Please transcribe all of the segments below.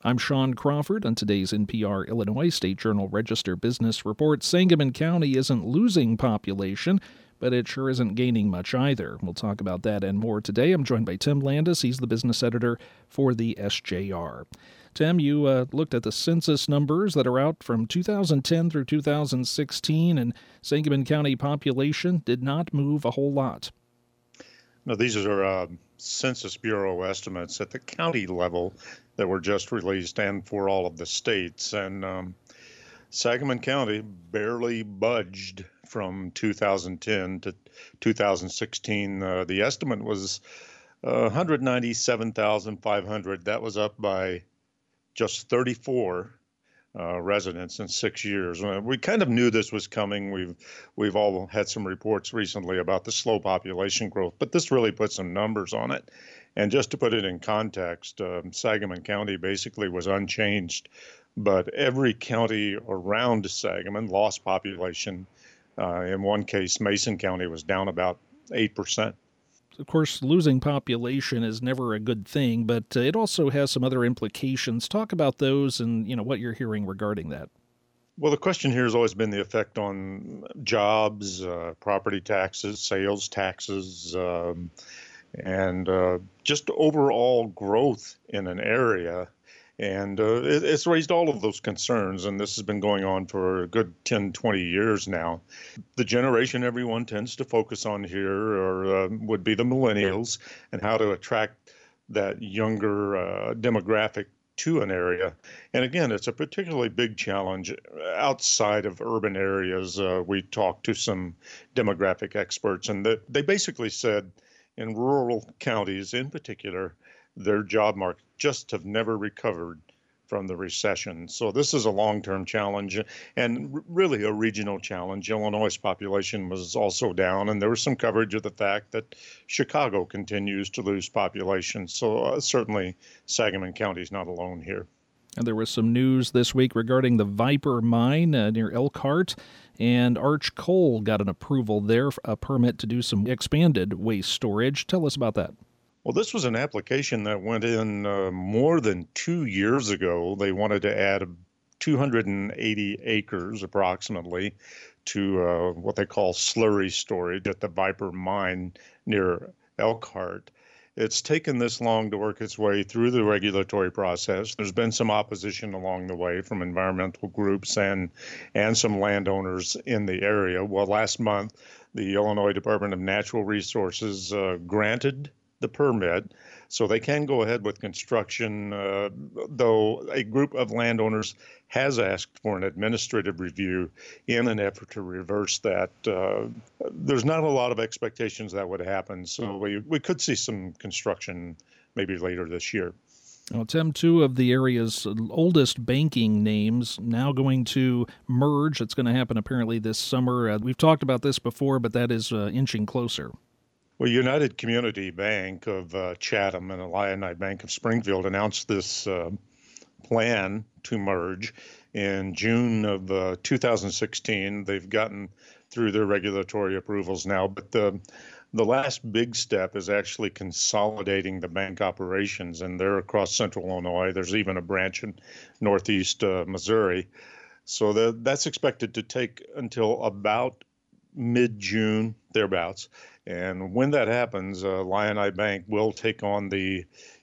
I'm Sean Crawford. On today's NPR Illinois State Journal Register Business Report, Sangamon County isn't losing population, but it sure isn't gaining much either. We'll talk about that and more today. I'm joined by Tim Landis. He's the business editor for the SJR. Tim, you looked at the census numbers that are out from 2010 through 2016, and Sangamon County population did not move a whole lot. No, these are Census Bureau estimates at the county level that were just released and for all of the states. And Sangamon County barely budged from 2010 to 2016. The estimate was 197,500. That was up by just 34 residents in 6 years. We kind of knew this was coming. We've all had some reports recently about the slow population growth, but this really put some numbers on it. And just to put it in context, Sangamon County basically was unchanged, but every county around Sangamon lost population. In one case, Mason County was down about 8%. Of course, losing population is never a good thing, but it also has some other implications. Talk about those and, what you're hearing regarding that. Well, the question here has always been the effect on jobs, property taxes, sales taxes, and just overall growth in an area. And it's raised all of those concerns, and this has been going on for a good 10, 20 years now. The generation everyone tends to focus on here would be the millennials and how to attract that younger demographic to an area. And again, it's a particularly big challenge outside of urban areas. We talked to some demographic experts, and they basically said in rural counties in particular, their job market just have never recovered from the recession. So this is a long-term challenge and really a regional challenge. Illinois' population was also down, and there was some coverage of the fact that Chicago continues to lose population. So certainly Sangamon County is not alone here. And there was some news this week regarding the Viper Mine near Elkhart, and Arch Coal got an approval there, a permit to do some expanded waste storage. Tell us about that. Well, this was an application that went in more than 2 years ago. They wanted to add 280 acres approximately to what they call slurry storage at the Viper Mine near Elkhart. It's taken this long to work its way through the regulatory process. There's been some opposition along the way from environmental groups and some landowners in the area. Well, last month, the Illinois Department of Natural Resources granted the permit, so they can go ahead with construction, though a group of landowners has asked for an administrative review in an effort to reverse that. There's not a lot of expectations that would happen, so we could see some construction maybe later this year. Well, Tim, two of the area's oldest banking names now going to merge. It's going to happen apparently this summer. We've talked about this before, but that is inching closer. Well, United Community Bank of Chatham and Illini Bank of Springfield announced this plan to merge in June of 2016. They've gotten through their regulatory approvals now, but the last big step is actually consolidating the bank operations, and they're across central Illinois. There's even a branch in northeast Missouri. So that's expected to take until about mid-June, thereabouts. And when that happens, Illini Bank will take on the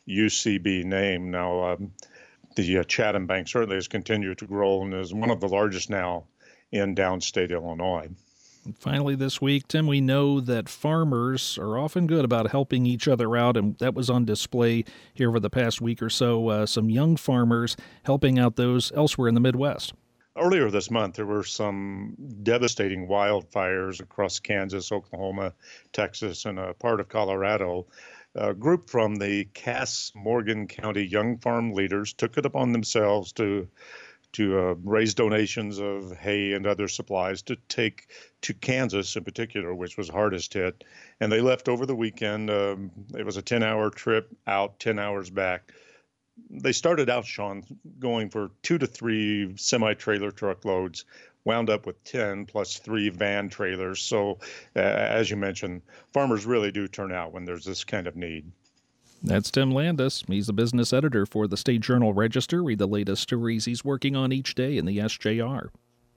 UCB name. Now, the Chatham Bank certainly has continued to grow and is one of the largest now in downstate Illinois. And finally this week, Tim, we know that farmers are often good about helping each other out, and that was on display here over the past week or so. Some young farmers helping out those elsewhere in the Midwest. Earlier this month, there were some devastating wildfires across Kansas, Oklahoma, Texas, and a part of Colorado. A group from the Cass Morgan County Young Farm Leaders took it upon themselves to raise donations of hay and other supplies to take to Kansas in particular, which was hardest hit. And they left over the weekend. It was a 10-hour trip out, 10 hours back. They started out, Sean, going for 2 to 3 semi-trailer truckloads, wound up with 10 plus 3 van trailers. So, as you mentioned, farmers really do turn out when there's this kind of need. That's Tim Landis. He's the business editor for the State Journal Register. Read the latest stories he's working on each day in the SJR.